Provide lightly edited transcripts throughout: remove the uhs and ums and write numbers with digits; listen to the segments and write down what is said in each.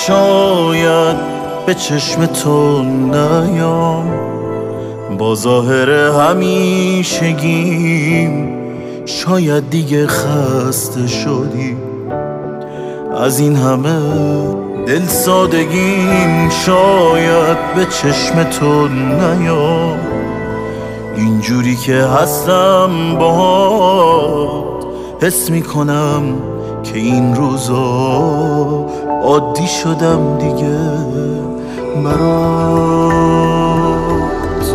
شاید به چشم تو نیام، با ظاهر همیشگیم شاید دیگه خسته شدی از این همه دل سادگیم. شاید به چشم تو نیام، اینجوری که هستم باهات حس میکنم که این روزا عادی شدم دیگه برات.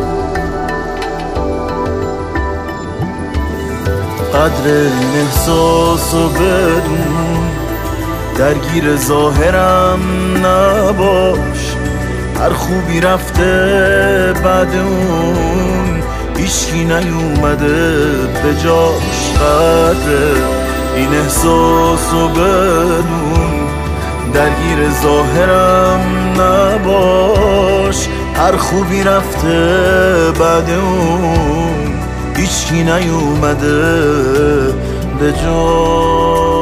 قدر این احساسو بدون، درگیر ظاهرم نباش، هر خوبی رفته بعد اون هیچکی نیومده به جاش. قدر این احساسو بدون، درگیر ظاهرم نباش، هر خوبی رفته بعد اون هیچکی نیومده به جاش.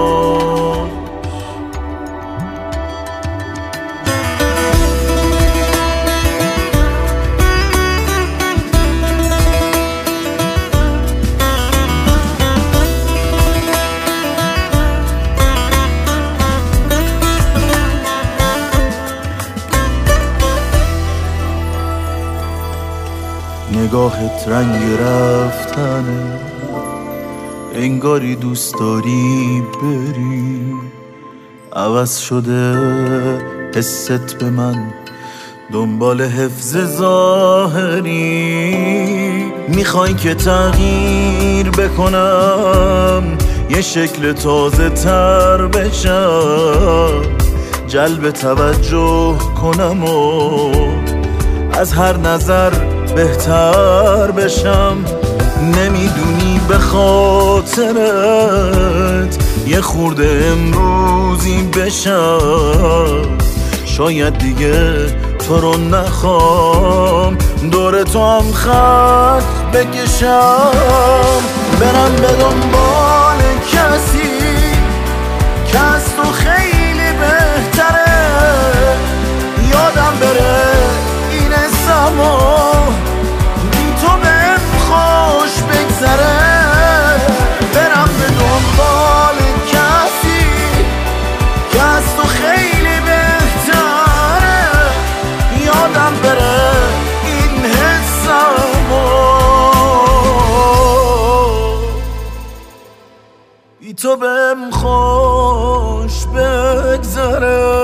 نگاهت رنگ رفتنه، انگاری دوست داری بری، عوض شده حست به من، دنبال حفظ ظاهری. میخوای که تغییر بکنم، یه شکل تازه تر بشم، جلب توجه کنم و از هر نظر بهتر بشم. نمیدونی به خاطرت یه خورده امروزی بشم، شاید دیگه تو رو نخوام، دور تو هم خط بکشم، برم به دنبال کسی که از تو خیلی بهتره، یادم بره این زمان بی تو بهم خوش بگذره. برم به دنبال کسی که از تو خیلی بهتره، یادم بره این حسمو بی تو بهم خوش بگذره.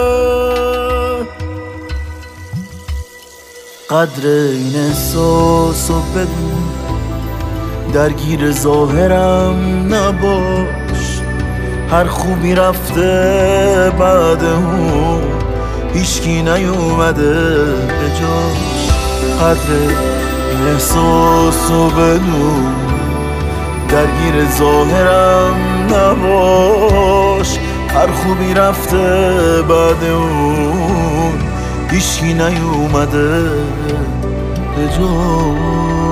قدر این احساسو بدون، درگیر ظاهرم نباش، هر خوبی رفته بعد اون هیچکی نیومده به جاش. قدر این احساسو بدون، درگیر ظاهرم نباش، هر خوبی رفته بعد اون هیچکی نیومده به جاش.